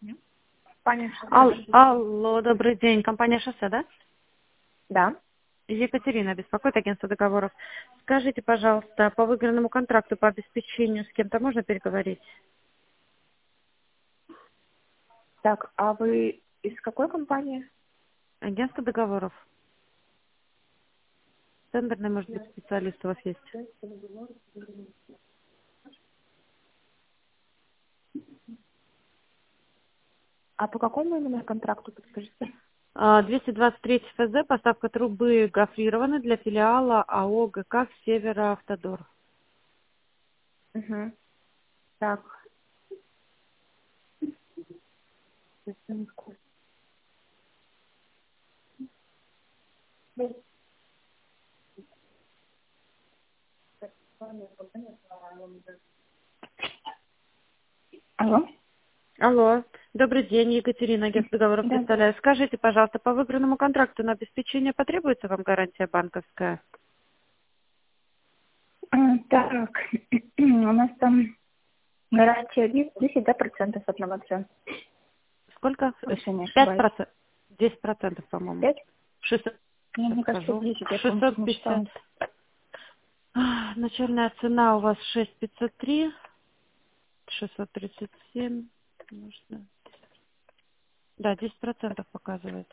Компания Алло, добрый день. Компания «Шоссе», да? Да. Екатерина, беспокоит агентство договоров. Скажите, пожалуйста, по выигранному контракту по обеспечению с кем-то можно переговорить? Так, а вы из какой компании? Агентство договоров. Тендерный, может быть, специалист у вас есть? А по какому именно контракту, подскажите? 223 ФЗ, поставка трубы гофрированной для филиала АО ГК «Североавтодор». Угу. Так. Алло? Алло, добрый день, Екатерина, агентство договоров Да. представляю. Скажите, пожалуйста, по выигранному контракту на обеспечение потребуется вам гарантия банковская? Так, у нас там гарантия 10 да, процентов от новоцен, Сколько? если не Пять ошибаюсь. процентов. 10%, по-моему. 5? 600, Мне сейчас кажется, скажу. 10, я помню, не 650. считала. Начальная цена у вас 6503, 637. Можно. Да, 10% показывает.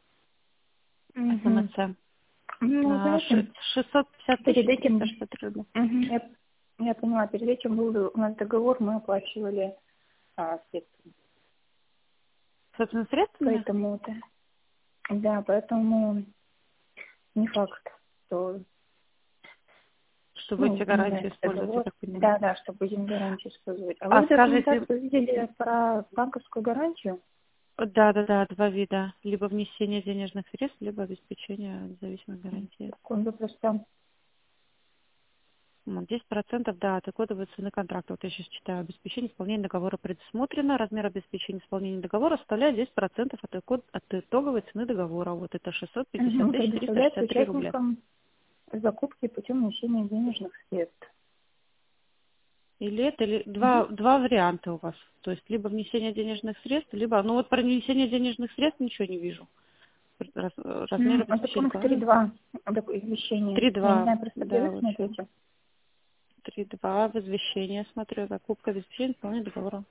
Угу. СМС. Ну, знаете, 650 перед тысяч этим, 363 рубля. я поняла, перед этим был у нас договор, мы оплачивали средства. Собственно, средствами? Поэтому это, да, поэтому не факт, что, Что будете ну, именно гарантию этот использовать, я договор, так понимаю. да, да, что будем гарантию использовать. А А вы скажите, документацию видели про банковскую гарантию? да, два вида. Либо внесение денежных средств, либо обеспечение независимой гарантии. Секунду, просто. 10%, да, от кодовой цены контракта. Вот я сейчас читаю. Обеспечение исполнения договора предусмотрено. Размер обеспечения исполнения договора составляет 10% от итоговой цены договора. Вот это 650 тысяч Предоставляется 363 рубля. участникам закупки путем внесения денежных средств. Или это, или Мгм. два варианта у вас. То есть либо внесение денежных средств, либо... Ну вот про внесение денежных средств ничего не вижу. Размер Это обеспечения пункт исполнения. 3.2 извещения. Я не 3.2, знаю, просто где да, вы вот сейчас. смотрите. 3.2, возвещение, смотрю, закупка, обеспечение исполнения договора.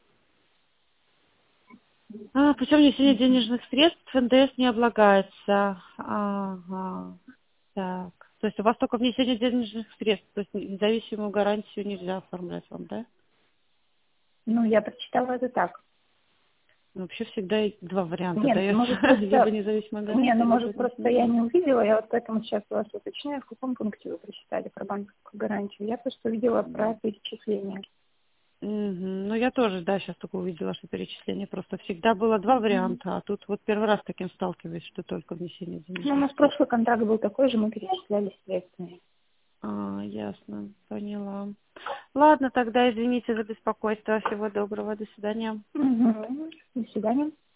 Путем внесения денежных средств НДС не облагается. Ага. Так. То есть у вас только внесение денежных средств, то есть независимую гарантию нельзя оформлять вам, да? Ну, я прочитала это так. Ну, вообще всегда два варианта Нет, дается. может Либо просто... независимая Не, ну гарантия, либо может просто я внесение. не увидела, я вот поэтому сейчас у вас уточняю, в каком пункте вы прочитали про банковскую гарантию. Я просто увидела про перечисление. Ну, я тоже, да, сейчас только увидела, что перечисление. Просто всегда было два Мгм. варианта, а тут вот первый раз с таким сталкиваюсь, что только внесение Ну, у денежных нас средств. прошлый контракт был такой же, мы перечисляли средства. Ясно, поняла. Ладно, тогда извините за беспокойство. Всего доброго, до свидания. Мгм. До свидания.